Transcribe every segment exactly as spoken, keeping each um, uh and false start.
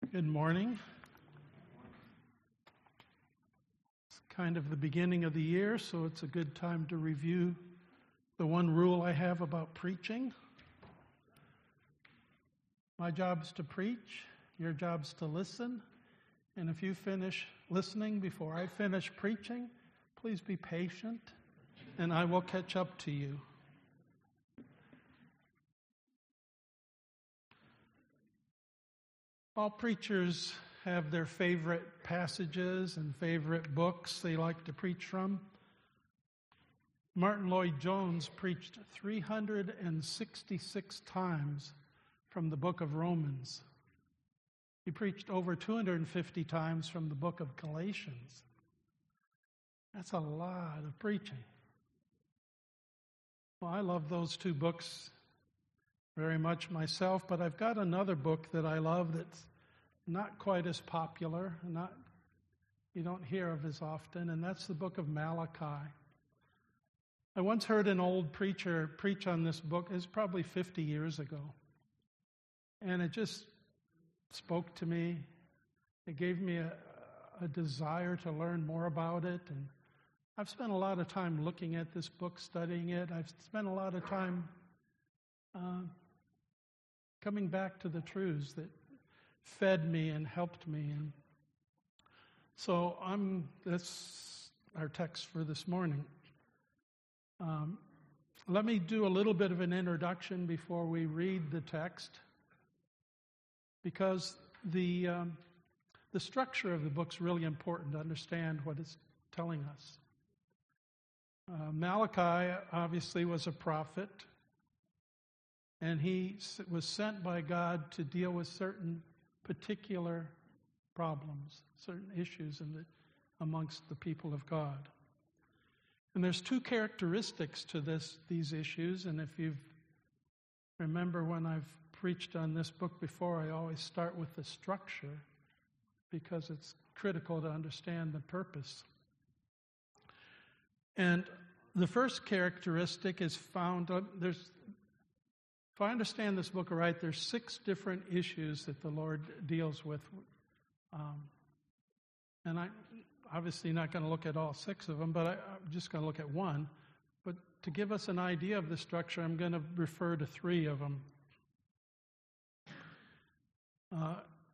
Good morning. It's kind of the beginning of the year, so it's a good time to review the one rule I have about preaching. My job is to preach, your job is to listen, and if you finish listening before I finish preaching, please be patient, and I will catch up to you. All preachers have their favorite passages and favorite books they like to preach from. Martin Lloyd-Jones preached three hundred sixty-six times from the book of Romans. He preached over two hundred fifty times from the book of Galatians. That's a lot of preaching. Well, I love those two books very much myself, but I've got another book that I love that's not quite as popular, not you don't hear of as often, and that's the book of Malachi. I once heard an old preacher preach on this book. It was probably fifty years ago, and it just spoke to me. It gave me a, a desire to learn more about it, and I've spent a lot of time looking at this book, studying it. I've spent a lot of time uh, coming back to the truths that fed me and helped me. And so I'm that's our text for this morning. Um, let me do a little bit of an introduction before we read the text, because the um, the structure of the book's really important to understand what it's telling us. Uh, Malachi obviously was a prophet, and he was sent by God to deal with certain particular problems, certain issues in the, amongst the people of God. And there's two characteristics to this these issues, and if you remember when I've preached on this book before, I always start with the structure because it's critical to understand the purpose. And the first characteristic is found, there's If I understand this book right, there's six different issues that the Lord deals with. Um, and I'm obviously not going to look at all six of them, but I, I'm just going to look at one. But to give us an idea of the structure, I'm going to refer to three of them. Uh,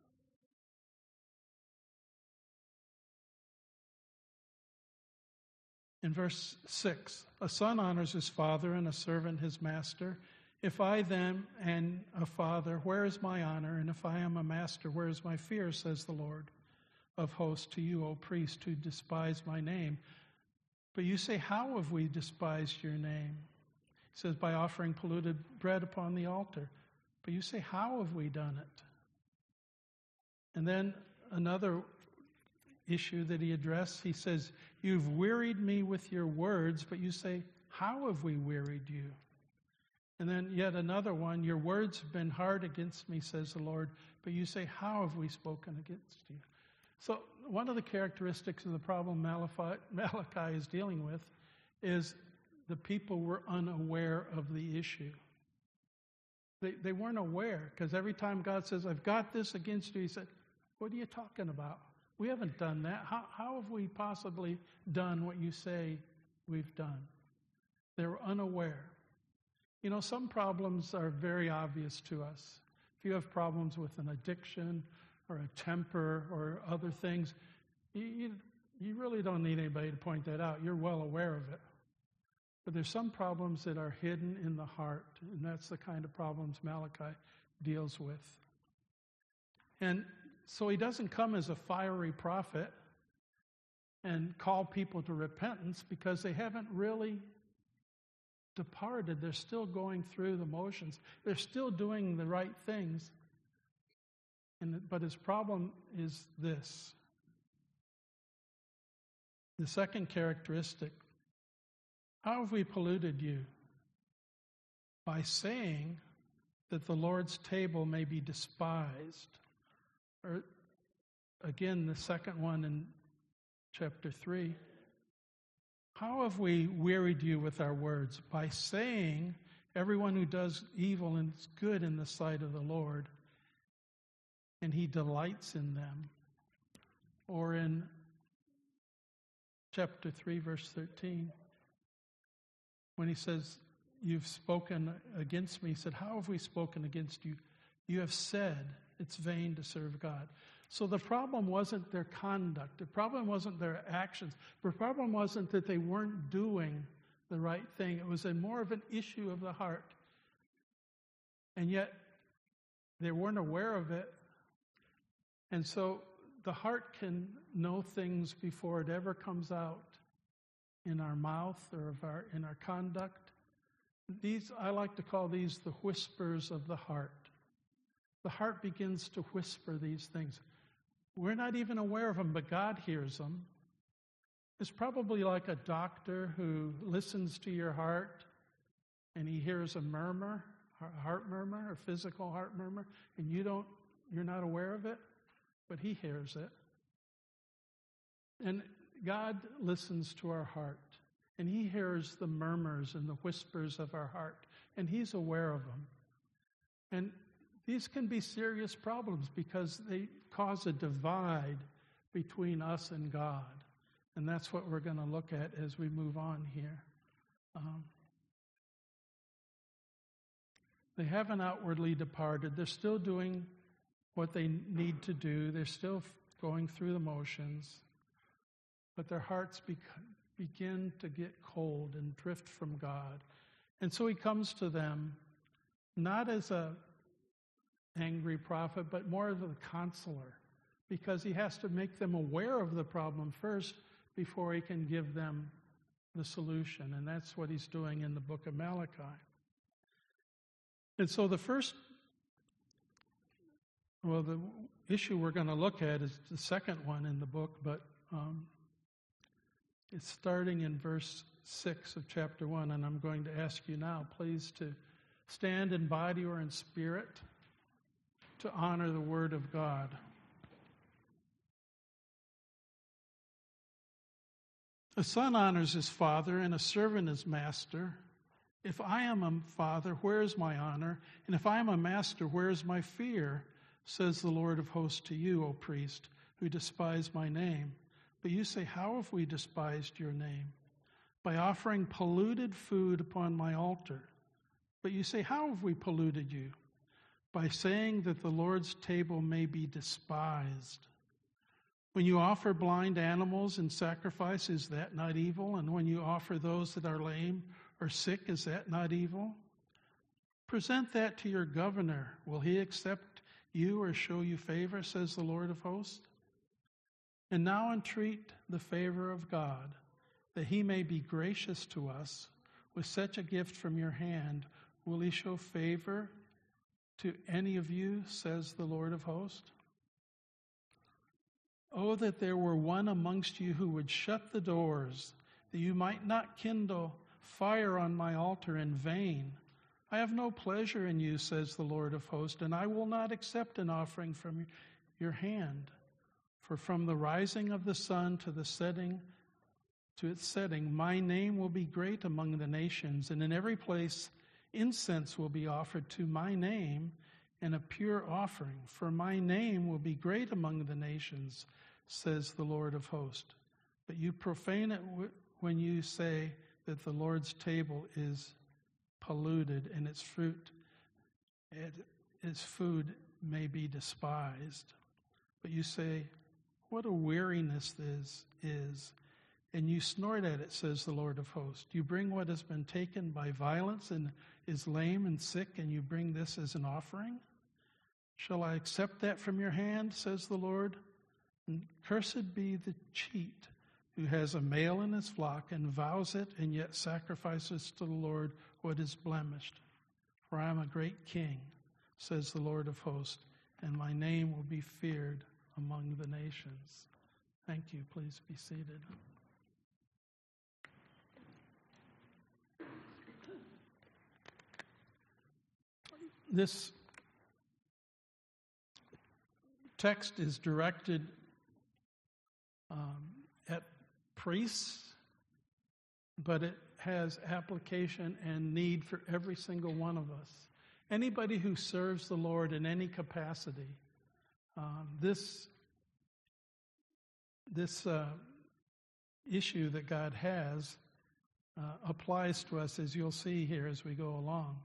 in verse six, a son honors his father and a servant his master. If I then am a father, where is my honor? And if I am a master, where is my fear, says the Lord of hosts to you, O priest, who despise my name. But you say, how have we despised your name? He says, by offering polluted bread upon the altar. But you say, how have we done it? And then another issue that he addressed, he says, you've wearied me with your words, but you say, how have we wearied you? And then yet another one, your words have been hard against me, says the Lord, but you say, how have we spoken against you? So one of the characteristics of the problem Malachi, Malachi is dealing with is the people were unaware of the issue. They, they weren't aware, because every time God says, I've got this against you, he said, what are you talking about? We haven't done that. How, how have we possibly done what you say we've done? They were unaware. You know, some problems are very obvious to us. If you have problems with an addiction or a temper or other things, you, you, you really don't need anybody to point that out. You're well aware of it. But there's some problems that are hidden in the heart, and that's the kind of problems Malachi deals with. And so he doesn't come as a fiery prophet and call people to repentance because they haven't really departed. They're still going through the motions. They're still doing the right things. And but his problem is this. The second characteristic, how have we polluted you? By saying that the Lord's table may be despised. Or again, the second one in chapter three. How have we wearied you with our words? By saying, everyone who does evil is good in the sight of the Lord, and he delights in them. Or in chapter three, verse thirteen, when he says, you've spoken against me, he said, how have we spoken against you? You have said it's vain to serve God. So the problem wasn't their conduct. The problem wasn't their actions. The problem wasn't that they weren't doing the right thing. It was a more of an issue of the heart. And yet, they weren't aware of it. And so the heart can know things before it ever comes out in our mouth or of our, in our conduct. These, I like to call these the whispers of the heart. The heart begins to whisper these things. We're not even aware of them, but God hears them. It's probably like a doctor who listens to your heart and he hears a murmur, a heart murmur, a physical heart murmur, and you don't, you're not aware of it, but he hears it. And God listens to our heart, and he hears the murmurs and the whispers of our heart, and he's aware of them. And these can be serious problems because they cause a divide between us and God. And that's what we're going to look at as we move on here. Um, they haven't outwardly departed. They're still doing what they need to do. They're still going through the motions. But their hearts be- begin to get cold and drift from God. And so he comes to them not as a angry prophet, but more as a counselor, because he has to make them aware of the problem first before he can give them the solution. And that's what he's doing in the book of Malachi. And so the first, well, the issue we're going to look at is the second one in the book, but um, it's starting in verse six of chapter one, and I'm going to ask you now, please, to stand in body or in spirit to honor the word of God. A son honors his father, and a servant his master. If I am a father, where is my honor? And if I am a master, where is my fear? Says the Lord of hosts to you, O priest, who despise my name. But you say, how have we despised your name? By offering polluted food upon my altar. But you say, how have we polluted you? By saying that the Lord's table may be despised. When you offer blind animals in sacrifice, is that not evil? And when you offer those that are lame or sick, is that not evil? Present that to your governor. Will he accept you or show you favor, says the Lord of hosts? And now entreat the favor of God, that he may be gracious to us. With such a gift from your hand, will he show favor to any of you, says the Lord of hosts? Oh, that there were one amongst you who would shut the doors, that you might not kindle fire on my altar in vain. I have no pleasure in you, says the Lord of hosts, and I will not accept an offering from your hand. For from the rising of the sun to the setting, to its setting, my name will be great among the nations, and in every place incense will be offered to my name, and a pure offering. For my name will be great among the nations, says the Lord of hosts. But you profane it w- when you say that the Lord's table is polluted, and its fruit, it, its food may be despised. But you say, what a weariness this is, and you snort at it, says the Lord of hosts. You bring what has been taken by violence and is lame and sick, and you bring this as an offering? Shall I accept that from your hand, says the Lord? And cursed be the cheat who has a male in his flock and vows it and yet sacrifices to the Lord what is blemished. For I am a great king, says the Lord of hosts, and my name will be feared among the nations. Thank you. Please be seated. This text is directed um, at priests, but it has application and need for every single one of us. Anybody who serves the Lord in any capacity, Um, this this uh, issue that God has uh, applies to us, as you'll see here as we go along.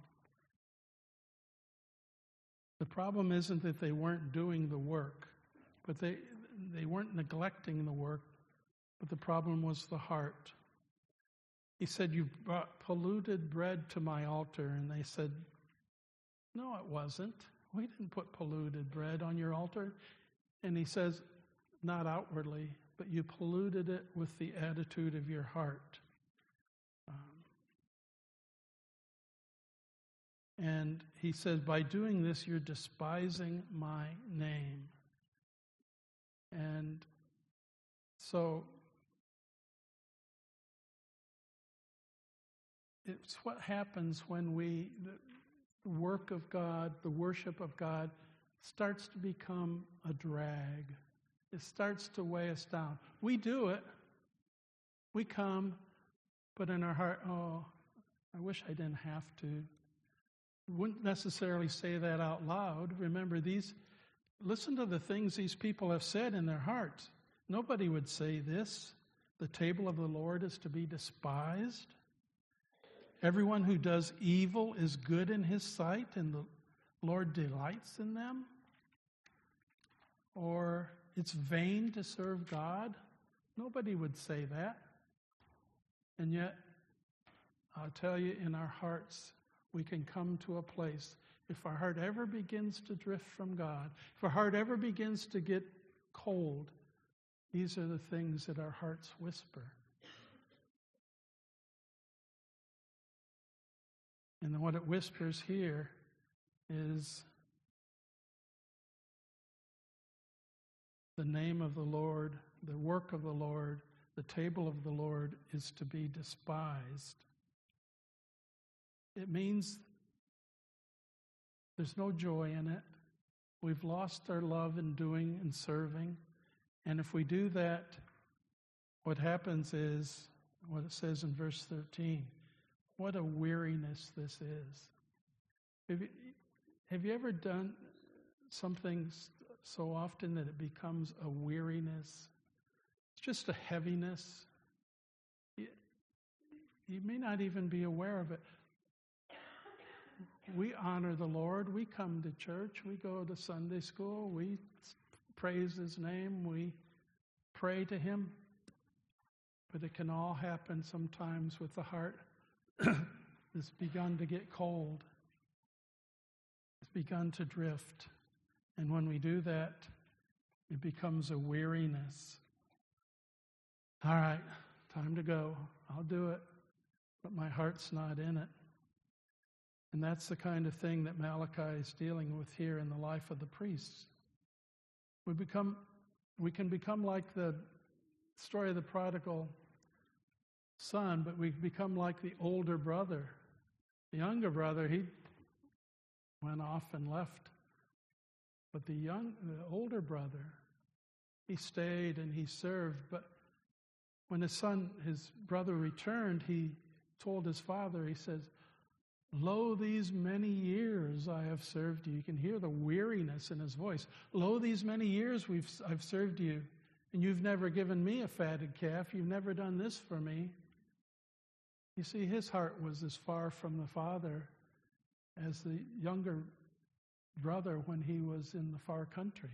The problem isn't that they weren't doing the work, but they they weren't neglecting the work, but the problem was the heart. He said, "You brought polluted bread to my altar," and they said, "No, it wasn't. We didn't put polluted bread on your altar." And he says, "Not outwardly, but you polluted it with the attitude of your heart." Um, and he says, "By doing this, you're despising my name." And so it's what happens when we, the work of God, the worship of God, starts to become a drag. It starts to weigh us down. We do it. We come, but in our heart, oh, I wish I didn't have to. We wouldn't necessarily say that out loud. Remember, these, listen to the things these people have said in their hearts. Nobody would say this. The table of the Lord is to be despised. Everyone who does evil is good in his sight, and the Lord delights in them. Or it's vain to serve God. Nobody would say that. And yet, I'll tell you, in our hearts, we can come to a place, if our heart ever begins to drift from God, if our heart ever begins to get cold, these are the things that our hearts whisper. And what it whispers here is the name of the Lord, the work of the Lord, the table of the Lord is to be despised. It means there's no joy in it. We've lost our love in doing and serving. And if we do that, what happens is what it says in verse thirteen. What a weariness this is. Have you, have you ever done something so often that it becomes a weariness? It's just a heaviness. You, you may not even be aware of it. We honor the Lord. We come to church. We go to Sunday school. We praise His name. We pray to Him. But it can all happen sometimes with the heart that's begun to get cold. It's begun to drift. And when we do that, it becomes a weariness. All right, time to go. I'll do it. But my heart's not in it. And that's the kind of thing that Malachi is dealing with here in the life of the priests. We become, we can become like the story of the prodigal son, but we become like the older brother. The younger brother, he went off and left. But the young, the older brother, he stayed and he served. But when his son, his brother returned, he told his father, he says, "Lo, these many years I have served you." You can hear the weariness in his voice. "Lo, these many years we've I've served you, and you've never given me a fatted calf. You've never done this for me." You see, his heart was as far from the father as the younger brother when he was in the far country.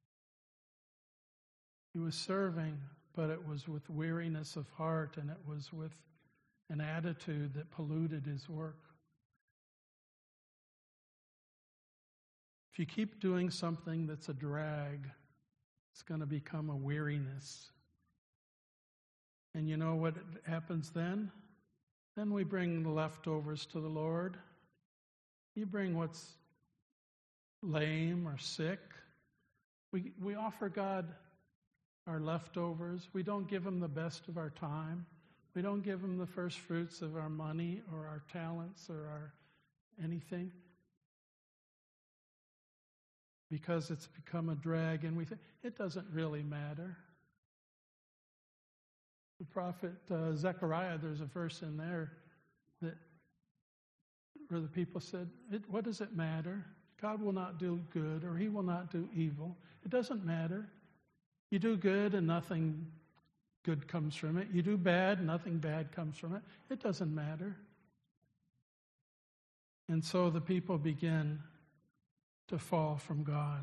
He was serving, but it was with weariness of heart, and it was with an attitude that polluted his work. If you keep doing something that's a drag, it's going to become a weariness. And you know what happens then? Then we bring the leftovers to the Lord. You bring what's lame or sick. We we offer God our leftovers. We don't give Him the best of our time. We don't give Him the first fruits of our money or our talents or our anything. Because it's become a drag, and we think it doesn't really matter. The prophet uh, Zechariah, there's a verse in there that where the people said, it, "What does it matter? God will not do good, or he will not do evil. It doesn't matter. You do good and nothing good comes from it. You do bad, nothing bad comes from it. It doesn't matter. And so the people begin to fall from God.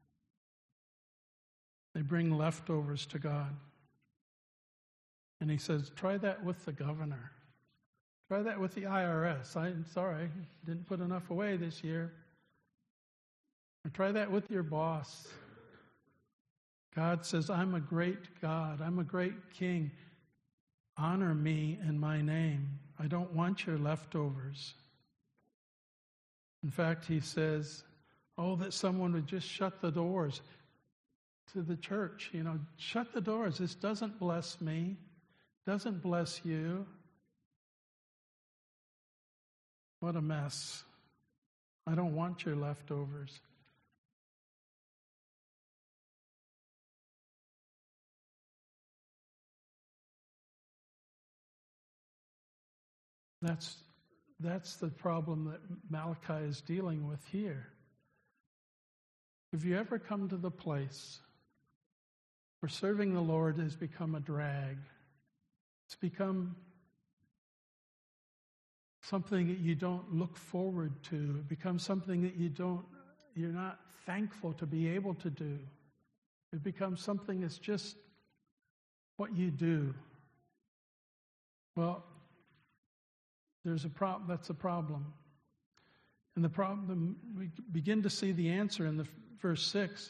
They bring leftovers to God. And he says, try that with the governor. Try that with the I R S. I'm sorry, didn't put enough away this year. Or try that with your boss. God says, I'm a great God. I'm a great king. Honor me and my name. I don't want your leftovers. In fact, he says, oh, that someone would just shut the doors to the church. You know, shut the doors. This doesn't bless me. Doesn't bless you. What a mess. I don't want your leftovers. That's, that's the problem that Malachi is dealing with here. Have you ever come to the place where serving the Lord has become a drag? It's become something that you don't look forward to. It becomes something that you don't, you're not thankful to be able to do. It becomes something that's just what you do. Well, there's a problem. That's a problem. And the problem, we begin to see the answer in the verse six.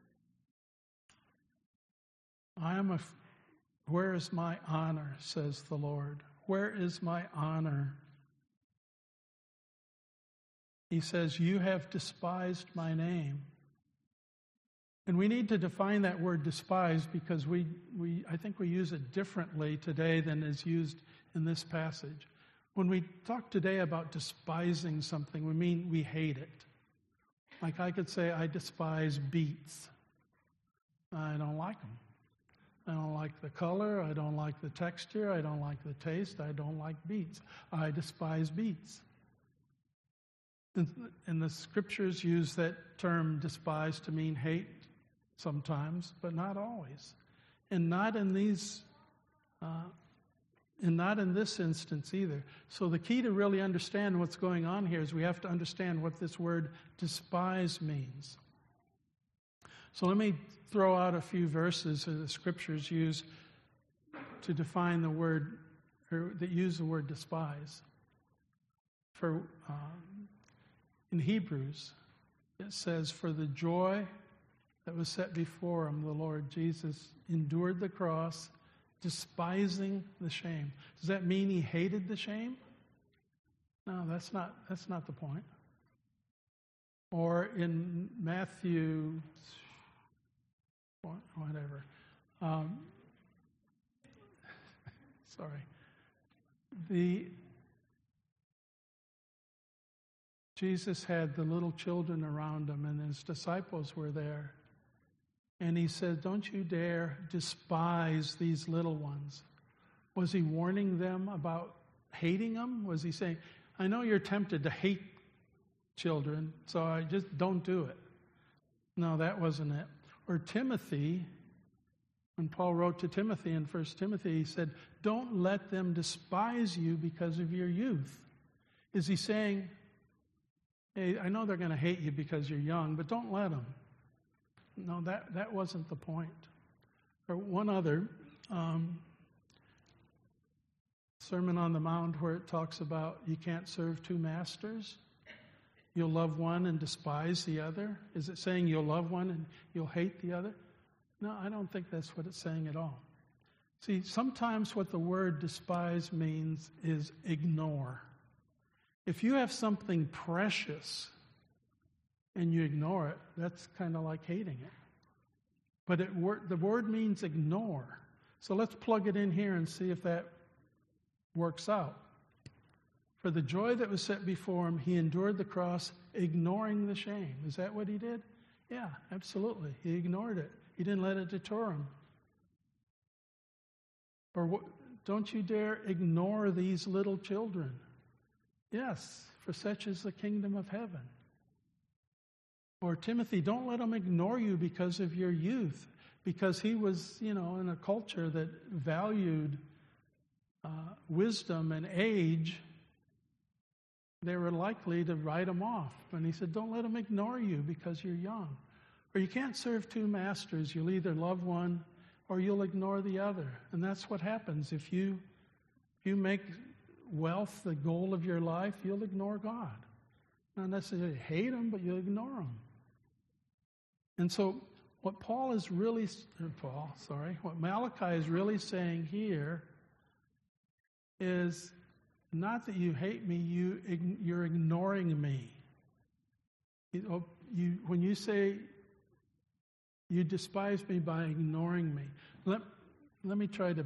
I am a, where is my honor, says the Lord. Where is my honor? He says, you have despised my name. And we need to define that word despise because we, we I think we use it differently today than is used in this passage. When we talk today about despising something, we mean we hate it. Like I could say, I despise beets. I don't like them. I don't like the color. I don't like the texture. I don't like the taste. I don't like beets. I despise beets. And, and the scriptures use that term despise to mean hate sometimes, but not always. And not in these... Uh, And not in this instance either. So the key to really understand what's going on here is we have to understand what this word despise means. So let me throw out a few verses that the scriptures use to define the word, or that use the word despise. For um, in Hebrews, it says, for the joy that was set before him, the Lord Jesus endured the cross, despising the shame. Does that mean he hated the shame? No, that's not, that's not the point. Or in Matthew, whatever. Um, sorry. The Jesus had the little children around him, and his disciples were there. And he said, don't you dare despise these little ones. Was he warning them about hating them? Was he saying, I know you're tempted to hate children, so I just don't do it. No, that wasn't it. Or Timothy, when Paul wrote to Timothy in First Timothy, he said, don't let them despise you because of your youth. Is he saying, hey, I know they're going to hate you because you're young, but don't let them. No, that, that wasn't the point. Or one other, um, Sermon on the Mount, where it talks about you can't serve two masters. You'll love one and despise the other. Is it saying you'll love one and you'll hate the other? No, I don't think that's what it's saying at all. See, sometimes what the word despise means is ignore. If you have something precious and you ignore it, that's kind of like hating it. But it, the word means ignore. So let's plug it in here and see if that works out. For the joy that was set before him, he endured the cross, ignoring the shame. Is that what he did? Yeah, absolutely. He ignored it. He didn't let it deter him. Or don't you dare ignore these little children. Yes, for such is the kingdom of heaven. or Timothy, don't let them ignore you because of your youth, because he was, you know, in a culture that valued uh, wisdom and age. They were likely to write him off. And he said, don't let them ignore you because you're young. Or you can't serve two masters. You'll either love one or you'll ignore the other. And that's what happens. If you, if you make wealth the goal of your life, you'll ignore God. Not necessarily hate him, but you'll ignore him. And so what Paul is really, or Paul, sorry, what Malachi is really saying here is not that you hate me, you, you're ignoring me. You, you, when you say you despise me by ignoring me, let, let me try to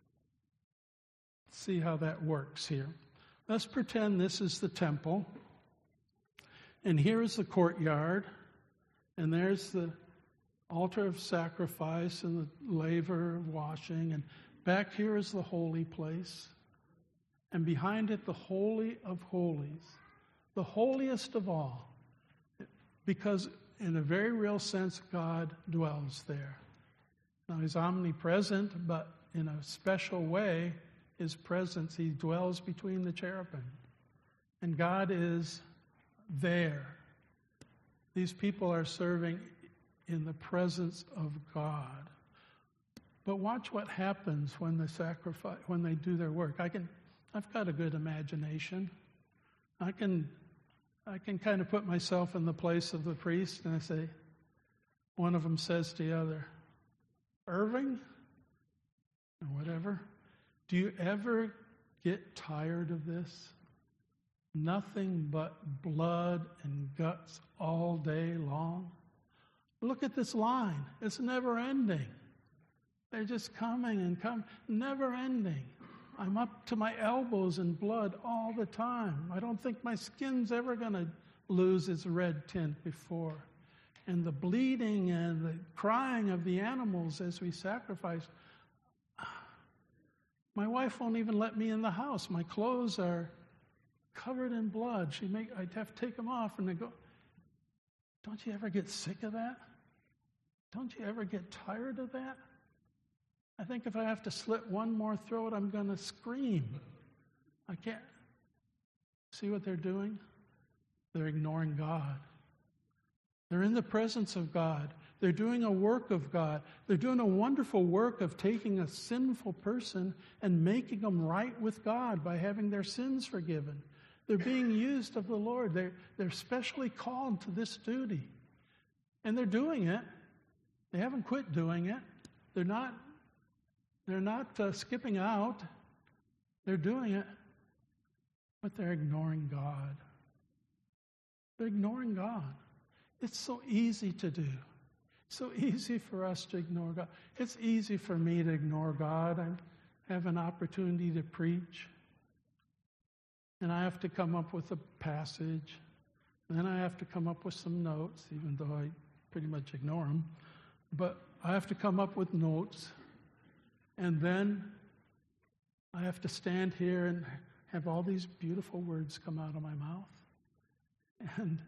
see how that works here. Let's pretend this is the temple, and here's the courtyard, and there's the altar of sacrifice and the laver of washing, and back here is the holy place, and behind it the Holy of Holies, the holiest of all, because in a very real sense God dwells there. Now he's omnipresent, but in a special way, his presence, he dwells between the cherubim. And God is there. These people are serving in the presence of God. But watch what happens when the sacrifice, when they do their work. I can, I've got a good imagination. I can, I can kind of put myself in the place of the priest, and I say, one of them says to the other, Irving, or whatever, do you ever get tired of this? Nothing but blood and guts all day long. Look at this line. It's never ending. They're just coming and coming, never ending. I'm up to my elbows in blood all the time. I don't think my skin's ever going to lose its red tint before. And the bleeding and the crying of the animals as we sacrifice. My wife won't even let me in the house. My clothes are covered in blood. She make I'd have to take them off, and they go, don't you ever get sick of that? Don't you ever get tired of that? I think if I have to slit one more throat, I'm going to scream. I can't. See what they're doing? They're ignoring God. They're in the presence of God. They're doing a work of God. They're doing a wonderful work of taking a sinful person and making them right with God by having their sins forgiven. They're being used of the Lord. They're, they're specially called to this duty. And they're doing it. They haven't quit doing it. They're not, they're not uh, skipping out. They're doing it. But they're ignoring God. They're ignoring God. It's so easy to do. So easy for us to ignore God. It's easy for me to ignore God. I have an opportunity to preach, and I have to come up with a passage. And then I have to come up with some notes, even though I pretty much ignore them. But I have to come up with notes, and then I have to stand here and have all these beautiful words come out of my mouth. And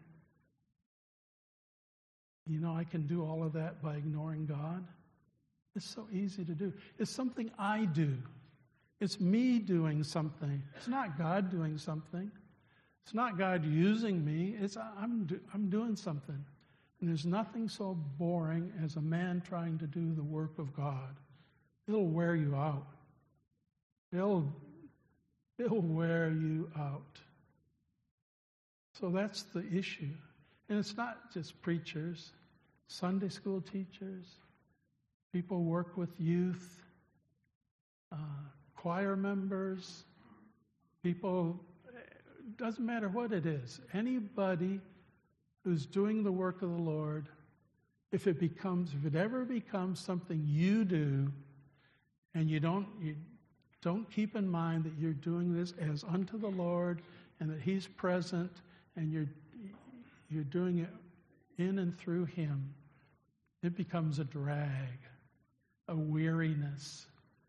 you know, I can do all of that by ignoring God. It's so easy to do. It's something I do. It's me doing something. It's not God doing something. It's not God using me. It's I'm do, I'm doing something. And there's nothing so boring as a man trying to do the work of God. It'll wear you out. It'll, it'll wear you out. So that's the issue. And it's not just preachers, Sunday school teachers, people who work with youth, uh, choir members, people, it doesn't matter what it is. Anybody who's doing the work of the Lord, if it becomes, if it ever becomes something you do, and you don't, you don't keep in mind that you're doing this as unto the Lord, and that He's present, and you're You're doing it in and through Him, it becomes a drag, a weariness.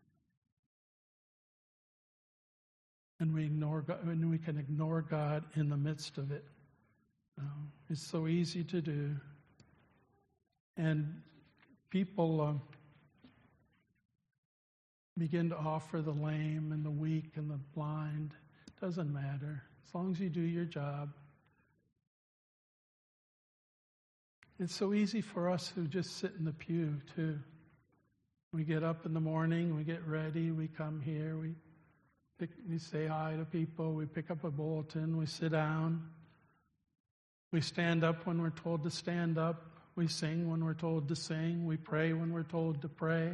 And we ignore God, and we can ignore God in the midst of it. Um, it's so easy to do. And people um, begin to offer the lame and the weak and the blind. Doesn't matter. As long as you do your job. It's so easy for us who just sit in the pew, too. We get up in the morning, we get ready, we come here, we pick, we say hi to people, we pick up a bulletin, we sit down. We stand up when we're told to stand up. We sing when we're told to sing. We pray when we're told to pray.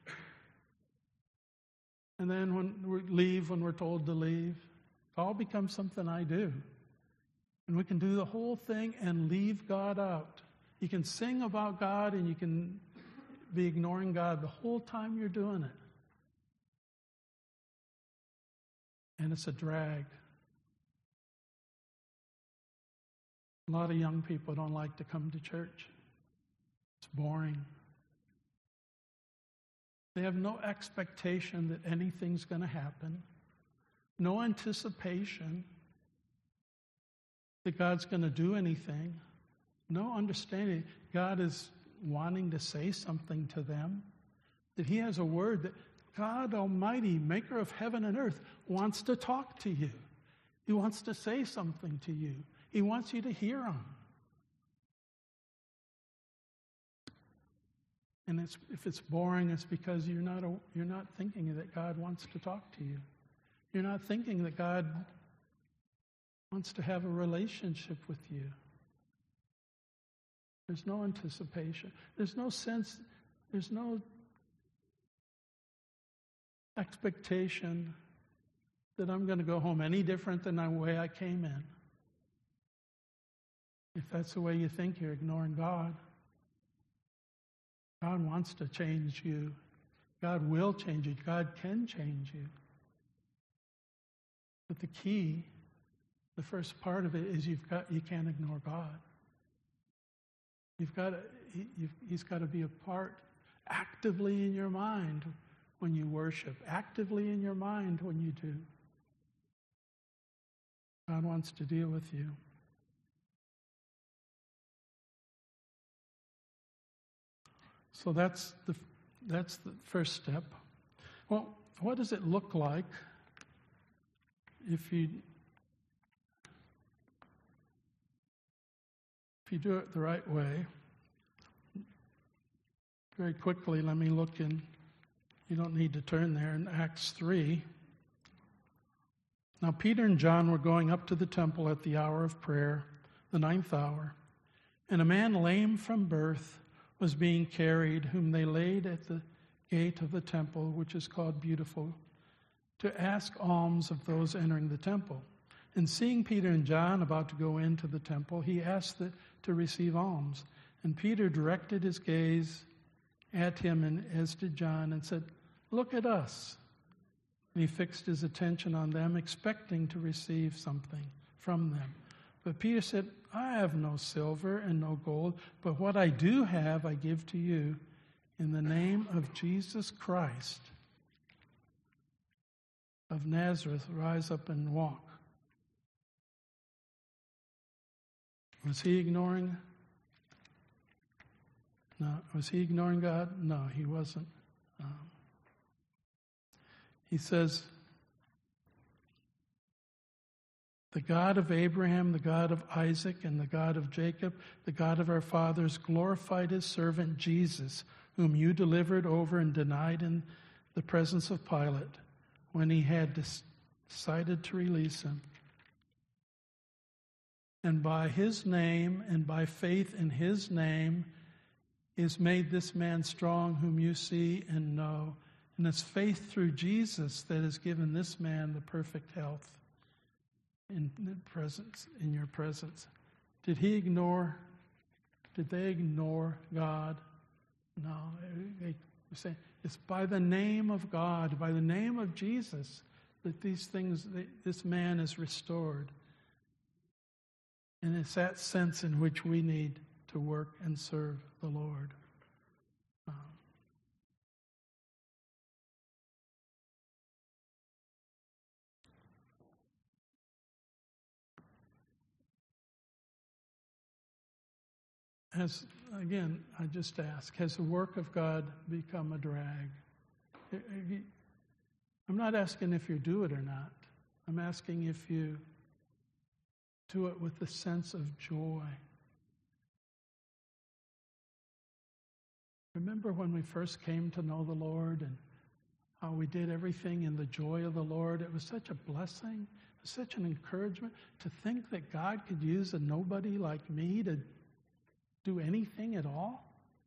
And then when we leave when we're told to leave. It all becomes something I do. And we can do the whole thing and leave God out. You can sing about God and you can be ignoring God the whole time you're doing it. And it's a drag. A lot of young people don't like to come to church. It's boring. They have no expectation that anything's going to happen. No anticipation that God's going to do anything. No understanding God is wanting to say something to them. That He has a word that God Almighty, maker of heaven and earth, wants to talk to you. He wants to say something to you. He wants you to hear Him. And it's, if it's boring, it's because you're not, a, you're not thinking that God wants to talk to you. You're not thinking that God wants to have a relationship with you. There's no anticipation. There's no sense, there's no expectation that I'm going to go home any different than the way I came in. If that's the way you think, you're ignoring God. God wants to change you. God will change you. God can change you. But the key, the first part of it is you've got you can't ignore God. You've got to, he, you've, He's got to be a part actively in your mind when you worship, actively in your mind when you do. God wants to deal with you. So that's the that's the first step. Well, what does it look like if you if you do it the right way? Very quickly, let me look in. You don't need to turn there in Acts three. Now Peter and John were going up to the temple at the hour of prayer, the ninth hour, and a man lame from birth was being carried, whom they laid at the gate of the temple, which is called Beautiful, to ask alms of those entering the temple. And seeing Peter and John about to go into the temple, he asked that, to receive alms. And Peter directed his gaze at him, and as did John, and said, "Look at us." And he fixed his attention on them, expecting to receive something from them. But Peter said, "I have no silver and no gold, but what I do have I give to you. In the name of Jesus Christ of Nazareth, rise up and walk." Was he ignoring? No. Was he ignoring God? No, he wasn't. Um, he says, "The God of Abraham, the God of Isaac, and the God of Jacob, the God of our fathers, glorified His servant Jesus, whom you delivered over and denied in the presence of Pilate, when he had decided to release Him. And by His name and by faith in His name is made this man strong, whom you see and know. And it's faith through Jesus that has given this man the perfect health in the presence, in your presence." Did he ignore? Did they ignore God? No. They were saying it's by the name of God, by the name of Jesus, that these things, this man is restored. And it's that sense in which we need to work and serve the Lord. Um, has, again, I just ask, has the work of God become a drag? I'm not asking if you do it or not. I'm asking if you do it with a sense of joy. Remember when we first came to know the Lord and how we did everything in the joy of the Lord? It was such a blessing, it was such an encouragement to think that God could use a nobody like me to do anything at all.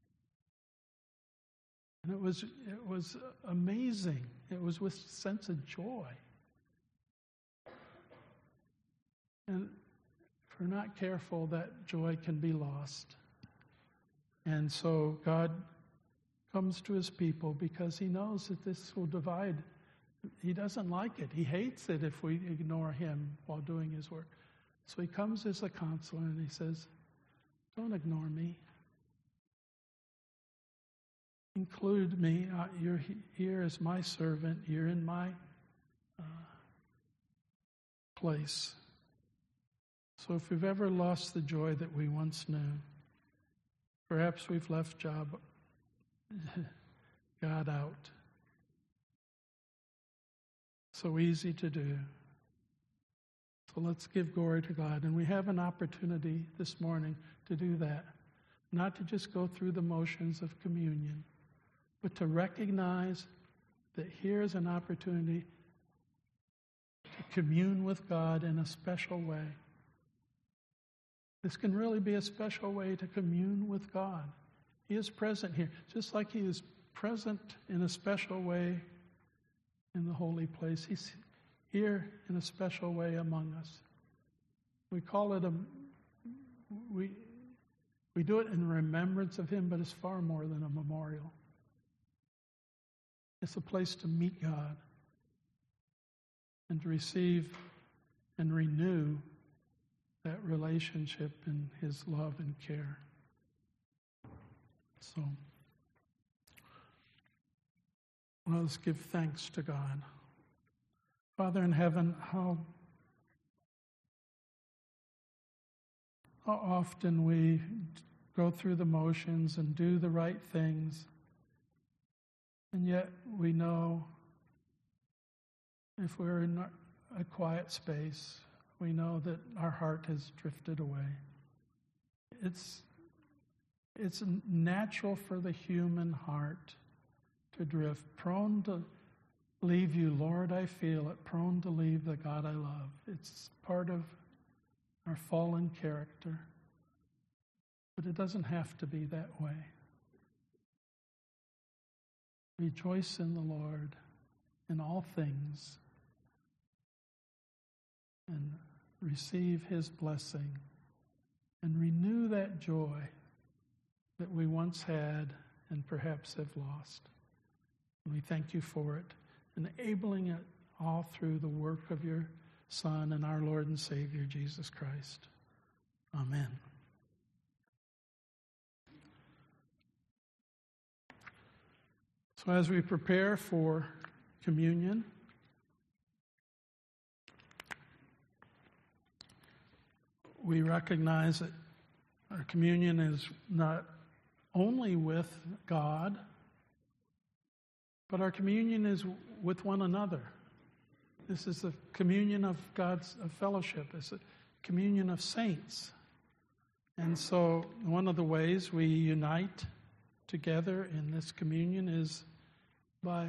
And it was it was amazing. It was with a sense of joy. And if we're not careful, that joy can be lost. And so God comes to his people because he knows that this will divide. He doesn't like it. He hates it if we ignore him while doing his work. So he comes as a counselor and he says, don't ignore me. Include me. Uh, you're here as my servant. You're in my uh, place. So if we've ever lost the joy that we once knew, perhaps we've left job God out. So easy to do. So let's give glory to God. And we have an opportunity this morning to do that. Not to just go through the motions of communion, but to recognize that here's an opportunity to commune with God in a special way. This can really be a special way to commune with God. He is present here, just like he is present in a special way in the holy place. He's here in a special way among us. We call it a, we, we do it in remembrance of him, but it's far more than a memorial. It's a place to meet God and to receive and renew that relationship in his love and care. So, let us give thanks to God. Father in heaven, how, how often we go through the motions and do the right things, and yet we know if we're in a quiet space, we know that our heart has drifted away. It's, it's natural for the human heart to drift, prone to leave you, Lord, I feel it, prone to leave the God I love. It's part of our fallen character. But it doesn't have to be that way. Rejoice in the Lord in all things and receive his blessing and renew that joy that we once had and perhaps have lost. And we thank you for it, enabling it all through the work of your Son and our Lord and Savior, Jesus Christ. Amen. So as we prepare for communion, we recognize that our communion is not only with God, but our communion is with one another. This is the communion of God's of fellowship. It's a communion of saints. And so one of the ways we unite together in this communion is by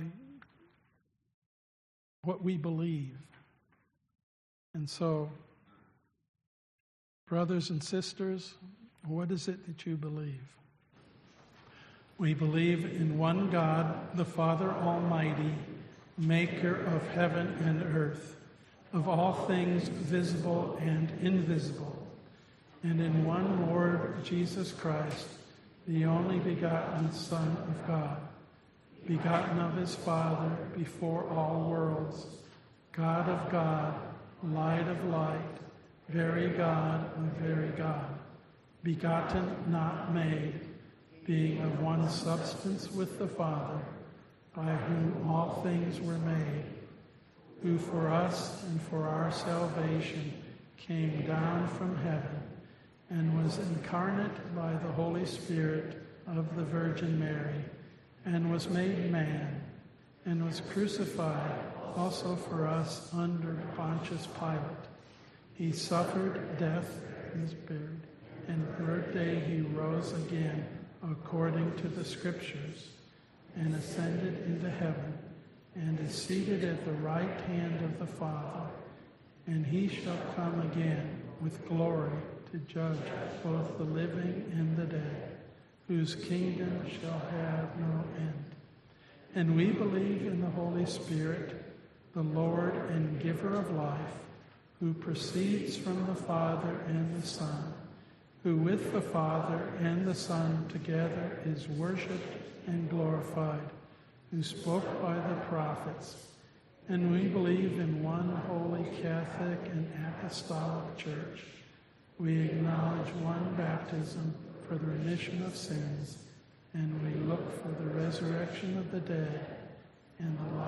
what we believe. And so, brothers and sisters, what is it that you believe? We believe in one God, the Father Almighty, maker of heaven and earth, of all things visible and invisible, and in one Lord Jesus Christ, the only begotten Son of God, begotten of his Father before all worlds, God of God, light of light, very God of very God, begotten, not made, being of one substance with the Father, by whom all things were made, who for us and for our salvation came down from heaven and was incarnate by the Holy Spirit of the Virgin Mary, and was made man, and was crucified also for us under Pontius Pilate. He suffered death and was buried, and the third day he rose again according to the Scriptures, and ascended into heaven, and is seated at the right hand of the Father. And he shall come again with glory to judge both the living and the dead, whose kingdom shall have no end. And we believe in the Holy Spirit, the Lord and giver of life, who proceeds from the Father and the Son, who with the Father and the Son together is worshipped and glorified, who spoke by the prophets. And we believe in one holy Catholic and Apostolic Church. We acknowledge one baptism for the remission of sins, and we look for the resurrection of the dead and the